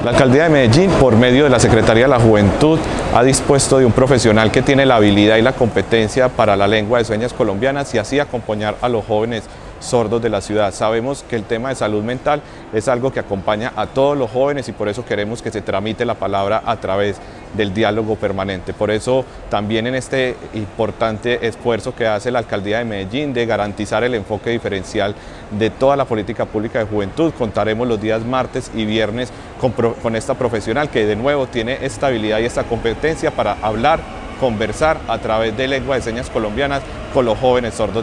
La Alcaldía de Medellín, por medio de la Secretaría de la Juventud, ha dispuesto de un profesional que tiene la habilidad y la competencia para la lengua de señas colombianas y así acompañar a los jóvenes sordos de la ciudad. Sabemos que el tema de salud mental es algo que acompaña a todos los jóvenes y por eso queremos que se tramite la palabra a través del diálogo permanente. Por eso también en este importante esfuerzo que hace la Alcaldía de Medellín de garantizar el enfoque diferencial de toda la política pública de juventud, contaremos los días martes y viernes con esta profesional que de nuevo tiene esta habilidad y esta competencia para hablar, conversar a través de lengua de señas colombianas con los jóvenes sordos.